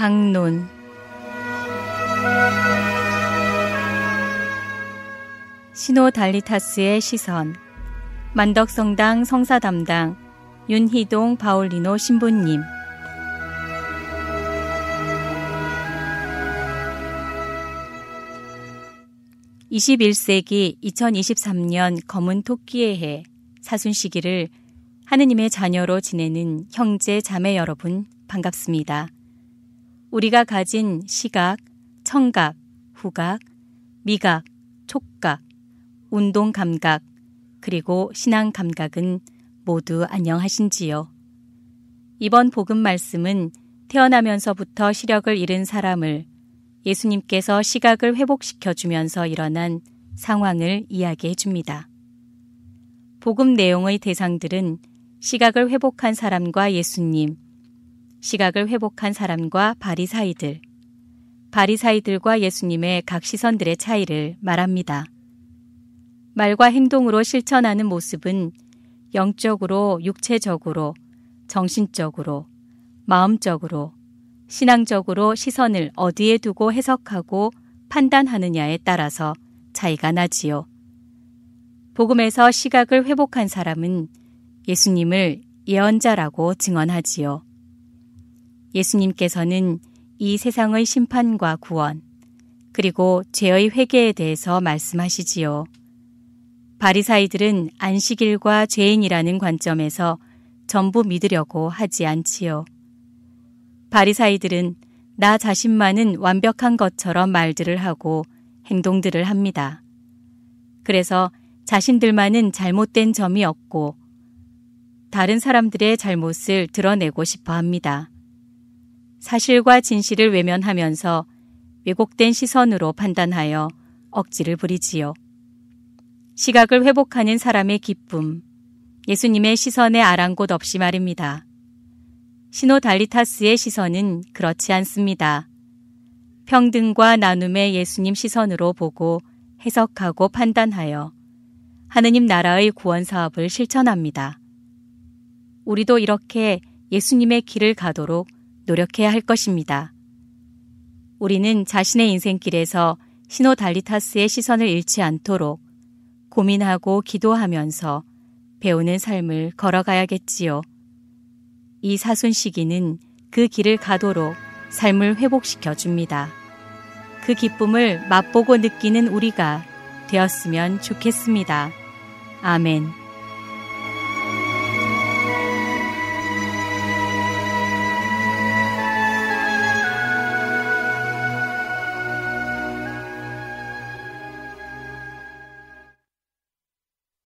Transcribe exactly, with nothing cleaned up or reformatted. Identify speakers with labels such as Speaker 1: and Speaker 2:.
Speaker 1: 강론. 시노달리타스의 시선. 만덕성당 성사담당 윤희동 바울리노 신부님. 이십일 세기 이천이십삼 년 검은 토끼의 해 사순시기를 하느님의 자녀로 지내는 형제 자매 여러분 반갑습니다. 우리가 가진 시각, 청각, 후각, 미각, 촉각, 운동 감각, 그리고 신앙 감각은 모두 안녕하신지요. 이번 복음 말씀은 태어나면서부터 시력을 잃은 사람을 예수님께서 시각을 회복시켜 주면서 일어난 상황을 이야기해 줍니다. 복음 내용의 대상들은 시각을 회복한 사람과 예수님, 시각을 회복한 사람과 바리사이들, 바리사이들과 예수님의 각 시선들의 차이를 말합니다. 말과 행동으로 실천하는 모습은 영적으로, 육체적으로, 정신적으로, 마음적으로, 신앙적으로 시선을 어디에 두고 해석하고 판단하느냐에 따라서 차이가 나지요. 복음에서 시각을 회복한 사람은 예수님을 예언자라고 증언하지요. 예수님께서는 이 세상의 심판과 구원, 그리고 죄의 회개에 대해서 말씀하시지요. 바리사이들은 안식일과 죄인이라는 관점에서 전부 믿으려고 하지 않지요. 바리사이들은 나 자신만은 완벽한 것처럼 말들을 하고 행동들을 합니다. 그래서 자신들만은 잘못된 점이 없고 다른 사람들의 잘못을 드러내고 싶어 합니다. 사실과 진실을 외면하면서 왜곡된 시선으로 판단하여 억지를 부리지요. 시각을 회복하는 사람의 기쁨, 예수님의 시선에 아랑곳 없이 말입니다. 시노달리타스의 시선은 그렇지 않습니다. 평등과 나눔의 예수님 시선으로 보고 해석하고 판단하여 하느님 나라의 구원 사업을 실천합니다. 우리도 이렇게 예수님의 길을 가도록 노력해야 할 것입니다. 우리는 자신의 인생길에서 시노달리타스의 시선을 잃지 않도록 고민하고 기도하면서 배우는 삶을 걸어가야겠지요. 이 사순 시기는 그 길을 가도록 삶을 회복시켜 줍니다. 그 기쁨을 맛보고 느끼는 우리가 되었으면 좋겠습니다. 아멘.